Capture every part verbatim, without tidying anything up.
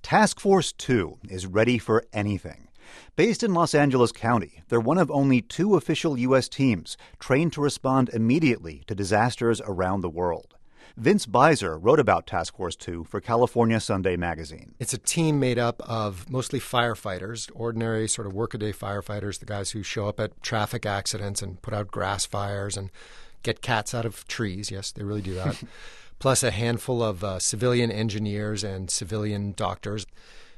Task Force two is ready for anything. Based in Los Angeles County, they're one of only two official U S teams trained to respond immediately to disasters around the world. Vince Beiser wrote about Task Force two for California Sunday Magazine. It's a team made up of mostly firefighters, ordinary sort of workaday firefighters, the guys who show up at traffic accidents and put out grass fires and get cats out of trees. Yes, they really do that. Plus a handful of uh, civilian engineers and civilian doctors.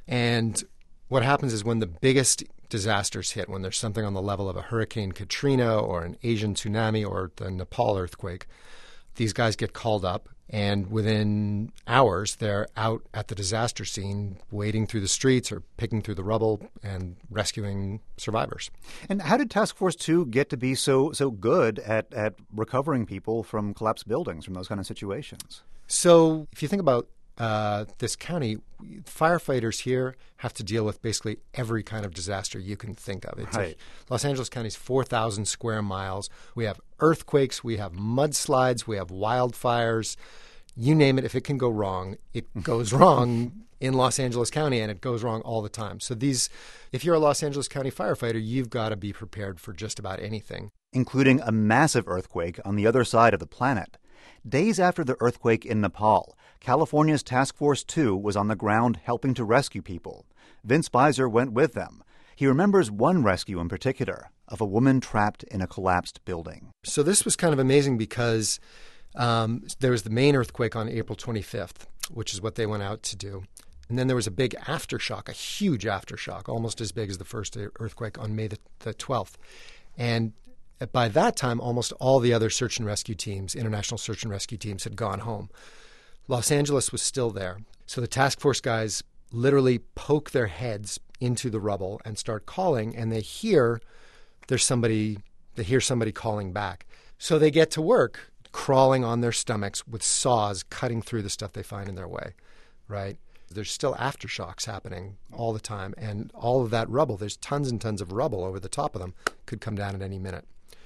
And what happens is when the biggest disasters hit, when there's something on the level of a Hurricane Katrina or an Asian tsunami or the Nepal earthquake, these guys get called up, and within hours, they're out at the disaster scene, wading through the streets or picking through the rubble and rescuing survivors. And how did Task Force two get to be so so good at, at recovering people from collapsed buildings, from those kind of situations? So if you think about uh, this county, firefighters here have to deal with basically every kind of disaster you can think of. It's right. a, Los Angeles County is four thousand square miles. We have earthquakes, we have mudslides, we have wildfires. You name it, if it can go wrong, it goes wrong in Los Angeles County, and it goes wrong all the time. So these, if you're a Los Angeles County firefighter, you've got to be prepared for just about anything. Including a massive earthquake on the other side of the planet. Days after the earthquake in Nepal, California's Task Force two was on the ground helping to rescue people. Vince Beiser went with them. He remembers one rescue in particular of a woman trapped in a collapsed building. So this was kind of amazing because um, there was the main earthquake on April twenty-fifth, which is what they went out to do. And then there was a big aftershock, a huge aftershock, almost as big as the first earthquake on May the, the twelfth. And by that time, almost all the other search and rescue teams, international search and rescue teams, had gone home. Los Angeles was still there. So the task force guys literally poke their heads into the rubble and start calling, and they hear there's somebody, they hear somebody calling back. So they get to work crawling on their stomachs with saws cutting through the stuff they find in their way, right? There's still aftershocks happening all the time, and all of that rubble, there's tons and tons of rubble over the top of them, could come down at any minute.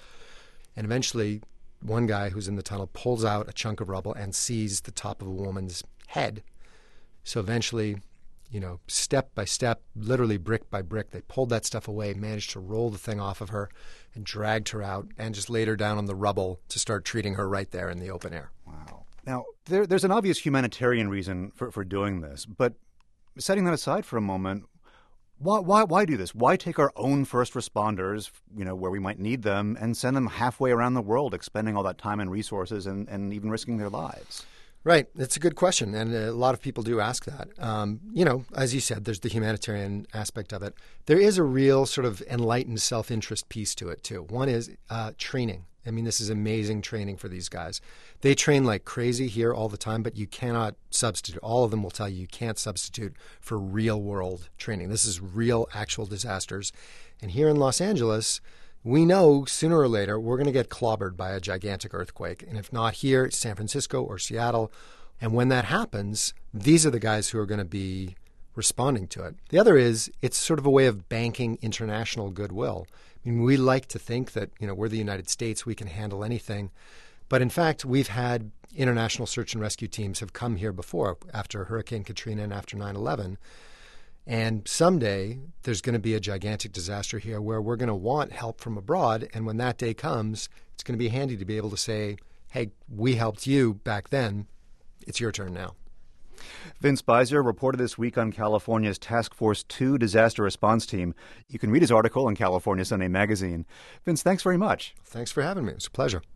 And eventually, one guy who's in the tunnel pulls out a chunk of rubble and sees the top of a woman's head. So eventually, you know, step by step, literally brick by brick, they pulled that stuff away, managed to roll the thing off of her and dragged her out and just laid her down on the rubble to start treating her right there in the open air. Wow. Now, there, there's an obvious humanitarian reason for, for doing this, but setting that aside for a moment, Why, why, why do this? Why take our own first responders, you know, where we might need them, and send them halfway around the world, expending all that time and resources and, and even risking their lives? Right. It's a good question, and a lot of people do ask that. Um, you know, as you said, there's the humanitarian aspect of it. There is a real sort of enlightened self-interest piece to it, too. One is uh, training. I mean, this is amazing training for these guys. They train like crazy here all the time, but you cannot substitute. All of them will tell you you can't substitute for real-world training. This is real, actual disasters. And here in Los Angeles, we know sooner or later we're going to get clobbered by a gigantic earthquake. And if not here, it's San Francisco or Seattle. And when that happens, these are the guys who are going to be responding to it. The other is it's sort of a way of banking international goodwill. I mean, we like to think that, you know, we're the United States, we can handle anything. But in fact, we've had international search and rescue teams have come here before, after Hurricane Katrina and after nine eleven. And someday there's going to be a gigantic disaster here where we're going to want help from abroad. And when that day comes, it's going to be handy to be able to say, hey, we helped you back then. It's your turn now. Vince Beiser reported this week on California's Task Force two disaster response team. You can read his article in California Sunday Magazine. Vince, thanks very much. Thanks for having me. It was a pleasure.